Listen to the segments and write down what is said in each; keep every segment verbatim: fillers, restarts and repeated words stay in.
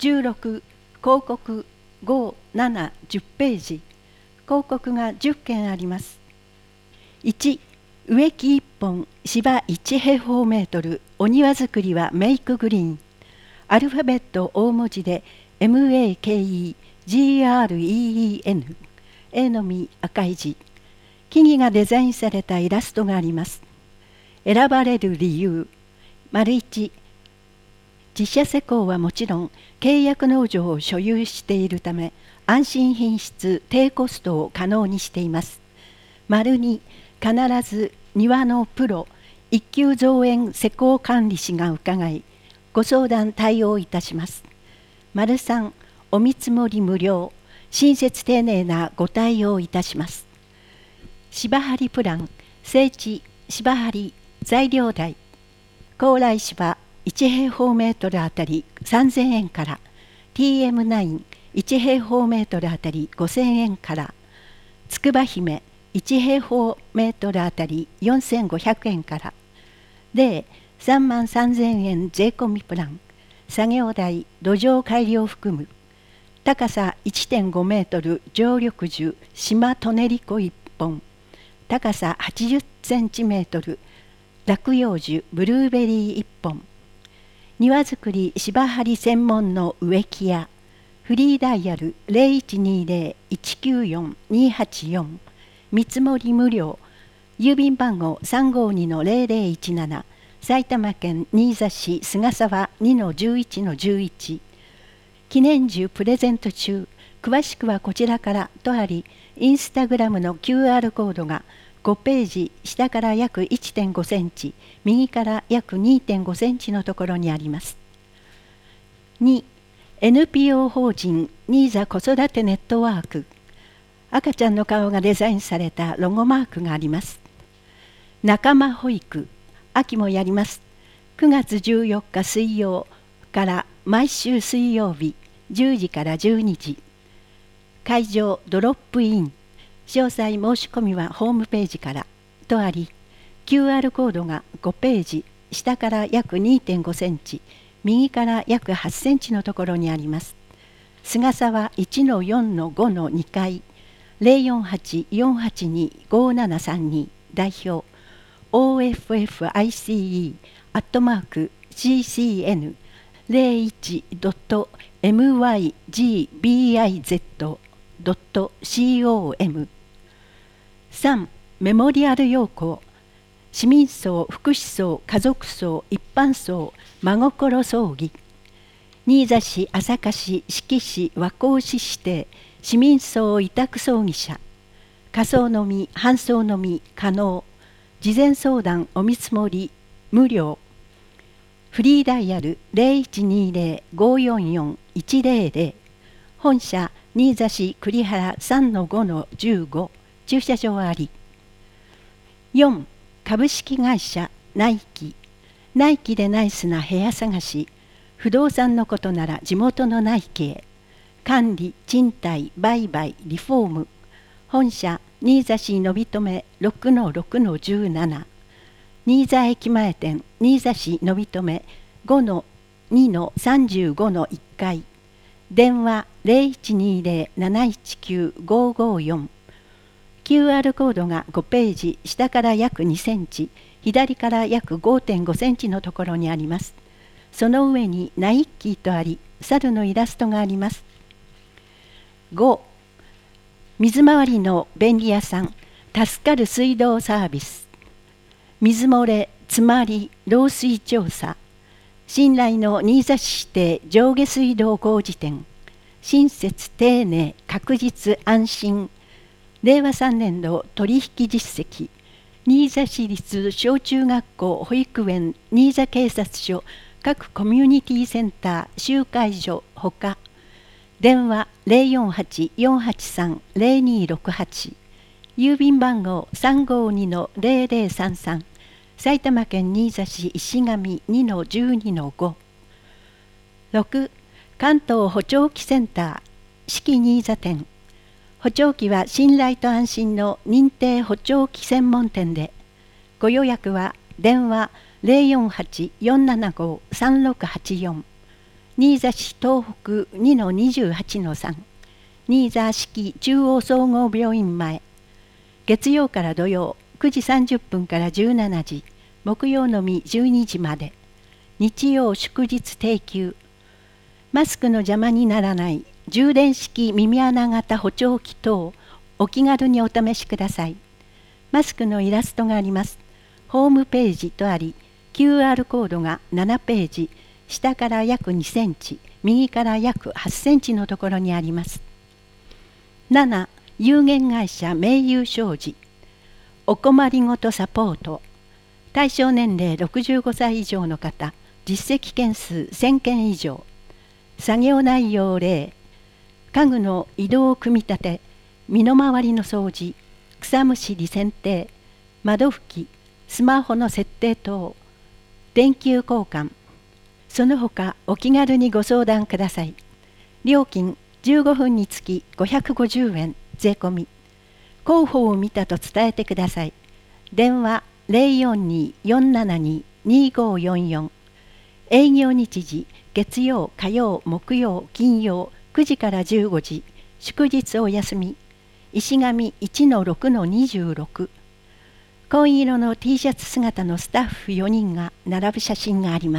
じゅうろく広告ご、なな、じゅっページ広告がじゅっけんあります。いち植木いっぽん芝いち平方メートルお庭作りはメイクグリーンアルファベット大文字で エムエーケーイージーアールイーイーエヌ A のみ赤い字木々がデザインされたイラストがあります。選ばれる理由丸いち自社施工はもちろん契約農場を所有しているため安心品質低コストを可能にしています。丸に必ず庭のプロ一級造園施工管理士が伺いご相談対応いたします。丸さんお見積もり無料親切丁寧なご対応いたします。芝張プラン整地芝張材料代高麗芝いち平方メートルあたりさんぜんえんから ティーエムナインいち平方メートルあたりごせんえんからつくば姫いち平方メートルあたりよんせんごひゃくえんからでさんまんさんぜんえん税込みプラン作業代土壌改良含む高さ いってんごメートル常緑樹島トネリコいっぽん高さはちじゅっセンチメートル落葉樹ブルーベリーいっぽん庭作り芝張専門の植木屋フリーダイヤル ゼロいちにゼロ いちきゅうよん にはちよん 見積もり無料郵便番号 さんごにのゼロゼロいちなな 埼玉県新座市菅沢 にのじゅういちのじゅういち 記念樹プレゼント中詳しくはこちらからとありインスタグラムの キューアール コードがごページ下から約 いってんごセンチ右から約 にてんごセンチのところにあります。にエヌピーオー 法人ニーザ子育てネットワーク赤ちゃんの顔がデザインされたロゴマークがあります。仲間保育秋もやります。くがつじゅうよっか水曜から毎週水曜日じゅうじからじゅうにじ会場ドロップイン詳細申し込みはホームページからとあり キューアール コードがごページ下から約 にてんごセンチ右から約はちセンチのところにあります。菅沢 いちのよんのごのにかい ゼロよんはち よんはちに ごななさんに 代表 オーエフエフアイシーイー アットマーク シーシーエヌ ゼロいち ドット エムワイジービーアイゼット ドット コムさんメモリアル要項市民葬福祉葬家族葬一般葬真心葬儀新座市朝霞市志木市和光市指定市民葬委託葬儀者火葬のみ搬送のみ可能事前相談お見積もり無料フリーダイヤル ゼロいちにゼロ ごよんよん いちゼロゼロ本社新座市栗原 さんのごのじゅうご 駐車場あり。よん株式会社ナイキナイキでナイスな部屋探し不動産のことなら地元のナイキへ管理賃貸売買リフォーム本社新座市のびとめ ろくのろくのじゅうなな 新座駅前店新座市のびとめ ごのにのさんじゅうごのいっかい電話 ゼロいちにゼロ なないちきゅう ごごよん キューアール コードがごページ下から約にセンチ左から約 ごてんごセンチのところにあります。その上にナイッキーとあり猿のイラストがあります。ご水回りの便利屋さん助かる水道サービス水漏れ詰まり漏水調査信頼の新座市指定上下水道工事店親切丁寧確実安心れいわさんねん度取引実績新座市立小中学校保育園新座警察署各コミュニティセンター集会所ほか電話 ゼロよんはち よんはちさん ゼロにろくはち 郵便番号 さんごにのゼロゼロさんさん 埼玉県新座市石神 にのじゅうにのご ろく関東補聴器センター四季新座店補聴器は信頼と安心の認定補聴器専門店でご予約は電話 ゼロよんはち よんななご さんろくはちよん新座市東北 にのにじゅうはちのさん、新座式中央総合病院前、月曜から土曜くじさんじゅっぷんからじゅうしちじ、木曜のみじゅうにじまで、日曜祝日定休。マスクの邪魔にならない充電式耳穴型補聴器等、お気軽にお試しください。マスクのイラストがあります。ホームページとあり、キューアール コードがななページ、下から約にセンチ、右から約はちセンチのところにあります。なな、有限会社名優商事。お困りごとサポート。対象年齢ろくじゅうごさい以上の方、実績件数せんけん以上。作業内容例、家具の移動組み立て、身の回りの掃除、草むしり剪定、窓拭き、スマホの設定等、電球交換、その他お気軽にご相談ください。料金じゅうごふんにつきごひゃくごじゅうえん税込み。広報を見たと伝えてください。電話 ゼロよんにーよんななにーにーごーよんよん。営業日時月曜、火曜、木曜、金曜くじからじゅうごじ、祝日お休み。石神 いちのろくのにじゅうろく。紺色の T シャツ姿のスタッフよにんが並ぶ写真があります。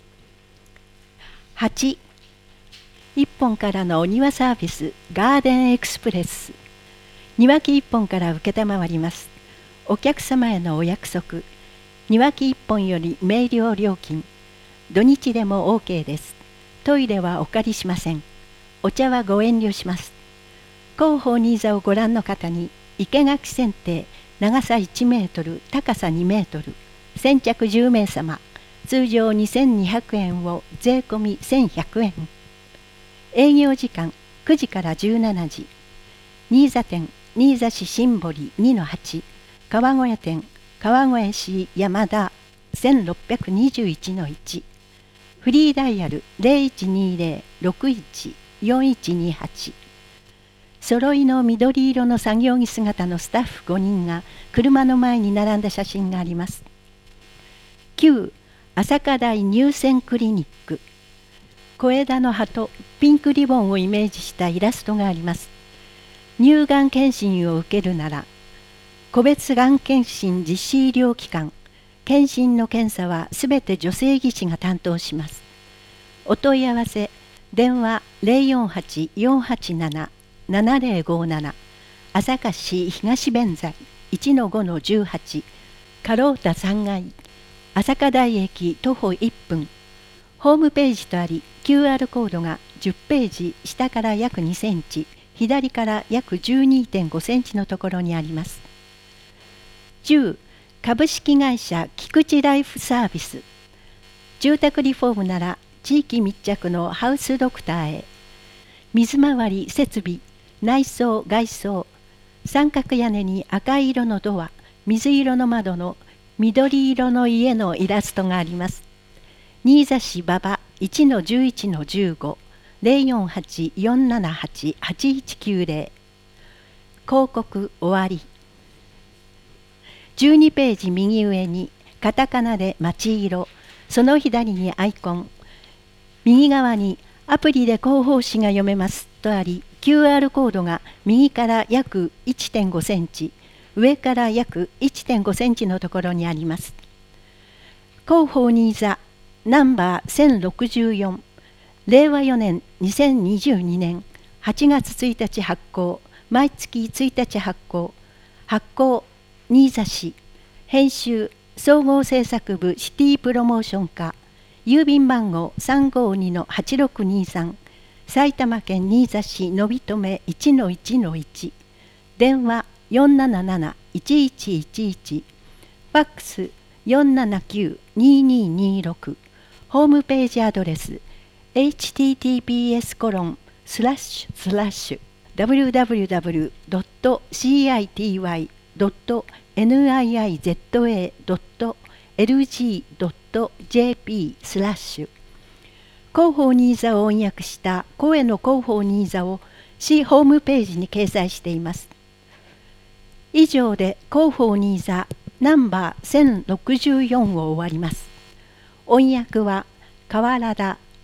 はち、いっぽんからのお庭サービスガーデンエクスプレス。庭木いっぽんから承ります。お客様へのお約束。庭木いっぽんより明瞭料金。土日でも OK です。トイレはお借りしません。お茶はご遠慮します。広報新座をご覧の方に生垣剪定、長さいちメートル、高さにメートル、先着じゅうめいさま、通常にせんにひゃくえんを税込みせんひゃくえん。営業時間くじからじゅうしちじ。新座店、新座市新堀 にのはち、川越店、川越市山田 せんろっぴゃくにじゅういちのいち。フリーダイヤル ゼロいちにーゼロ ろくいち よんいちにはち。揃いの緑色の作業着姿のスタッフごにんが車の前に並んだ写真があります。きゅう、朝霞台乳腺クリニック。小枝の葉とピンクリボンをイメージしたイラストがあります。乳がん検診を受けるなら、個別がん検診実施医療機関、検診の検査はすべて女性技師が担当します。お問い合わせ、電話 ゼロよんはち よんはちなな ななゼロごなな、朝霞市東弁財 いちのごのじゅうはち、カロータさんがい、朝霞台駅徒歩いっぷん。ホームページとあり、キューアール コードがじゅっページ、下から約にセンチ、左から約 じゅうにてんごセンチのところにあります。じゅう、株式会社菊池ライフサービス。住宅リフォームなら地域密着のハウスドクターへ。水回り設備、内装外装、三角屋根に赤色のドア、水色の窓の緑色の家のイラストがあります。新座市馬場 いちのじゅういちのじゅうご、ゼロよんはち よんななはち はちいちきゅうゼロ。広告終わり。じゅうにページ右上にカタカナで町色、その左にアイコン、右側にアプリで広報誌が読めますとあり、キューアール コードが右から約 いってんごセンチ、上から約 いってんごセンチのところにあります。広報新座ナンバーせんろくじゅうよん、れいわよねんにせんにじゅうにねんはちがつついたち発行、毎月ついたち発行、発行新座市、編集総合制作部シティプロモーション課、郵便番号 さんごにのはちろくにさん、埼玉県新座市のびとめ いちのいちのいち、電話 よんなななな いちいちいちいち、ファックス よんななきゅう にににろく、ホームページアドレス エイチティーティーピーエスコロンスラッシュスラッシュ ダブリューダブリューダブリュードットシーアイティーワイドットニイザドットエルジードットジェーピースラッシュ。広報新座を翻訳した声の広報新座を市ホームページに掲載しています。以上で広報新座ナンバーせんろくじゅうよんを終わります。音訳は川原田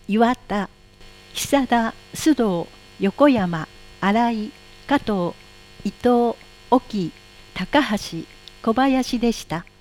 岩田、久田、須藤、横山、新井、加藤、伊藤、沖、高橋、小林でした。